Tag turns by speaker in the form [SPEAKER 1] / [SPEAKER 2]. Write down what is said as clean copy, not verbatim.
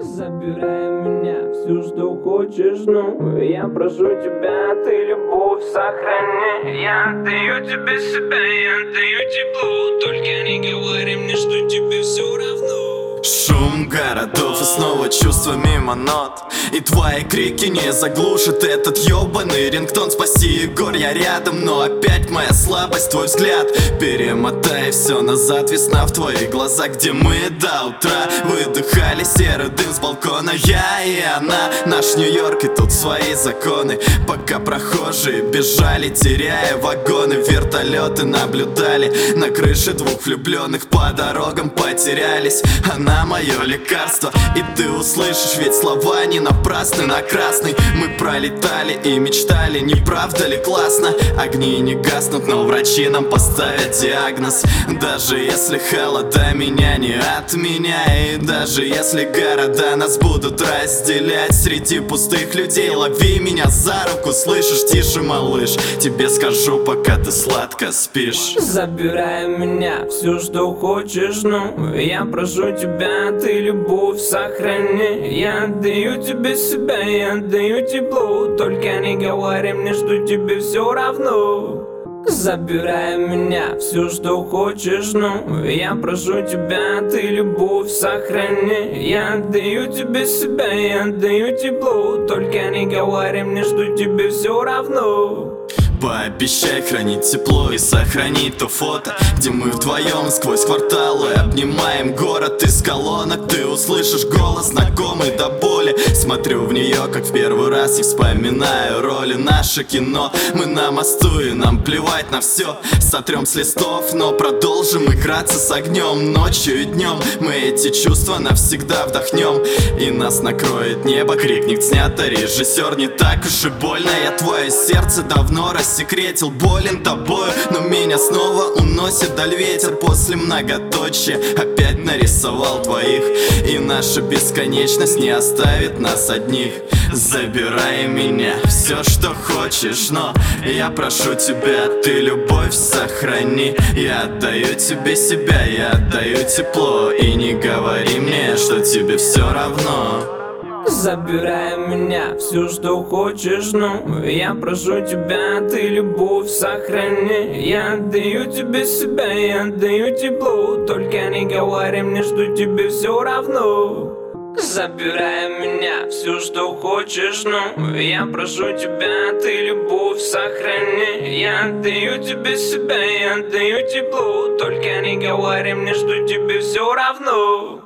[SPEAKER 1] Забирай меня, все, что хочешь, ну я прошу тебя, ты любовь сохрани. Я отдаю тебе себя, я отдаю тепло. Только не говори мне, что тебе все равно.
[SPEAKER 2] Шум городов и снова чувство мимо нот. И твои крики не заглушат этот ёбаный рингтон. Спаси, Егор, я рядом, но опять моя слабость, твой взгляд. Перемотай все назад, весна в твоих глазах, где мы до утра выдыхали серый дым с балкона. Я и она, наш Нью-Йорк, и тут свои законы. Пока прохожие бежали, теряя вагоны, вертолеты наблюдали на крыше двух влюбленных, по дорогам потерялись. Она мое лекарство, и ты услышишь, ведь слова не напрасны. На красный мы пролетали и мечтали, не правда ли классно? Огни не гаснут, но врачи нам поставят диагноз. Даже если холода меня не отменяет, даже если города нас будут разделять, среди пустых людей лови меня за руку, слышишь? Тише, малыш, тебе скажу, пока ты сладко спишь.
[SPEAKER 1] Забирай меня, все, что хочешь, ну я прошу тебя, ты любовь сохрани. Я отдаю тебе себя, я отдаю тепло. Только не говори мне, что тебе все равно. Забирай меня, все, что хочешь, ну я прошу тебя, ты любовь сохрани. Я отдаю тебе себя, я отдаю тепло. Только не говори мне, что тебе все равно.
[SPEAKER 2] Пообещай хранить тепло и сохранить то фото, где мы вдвоем сквозь кварталы обнимаем город из колонок. Ты услышишь голос, знакомый до боли. Смотрю в нее, как в первый раз, и вспоминаю роли. Наше кино, мы на мосту, и нам плевать на все. Сотрем с листов, но продолжим играться с огнем. Ночью и днем мы эти чувства навсегда вдохнем, и нас накроет небо. Крикнет снято, режиссер, не так уж и больно. Я твое сердце давно рассекретил, болен тобою, но меня снова уносит вдаль ветер. После многоточия опять нарисовал двоих, и наша бесконечность не оставит нас одних. Забирай меня, все, что хочешь, но я прошу тебя, ты любовь сохрани. Я отдаю тебе себя, я отдаю тепло, и не говори мне, что тебе все равно.
[SPEAKER 1] Забирай меня, все, что хочешь, ну я прошу тебя, ты любовь сохрани. Я отдаю тебе себя, я отдаю тепло. Только не говори мне, что тебе все равно. Забирай меня, все, что хочешь, ну я прошу тебя, ты любовь сохрани. Я отдаю тебе себя, я отдаю тепло. Только не говори мне, что тебе все равно.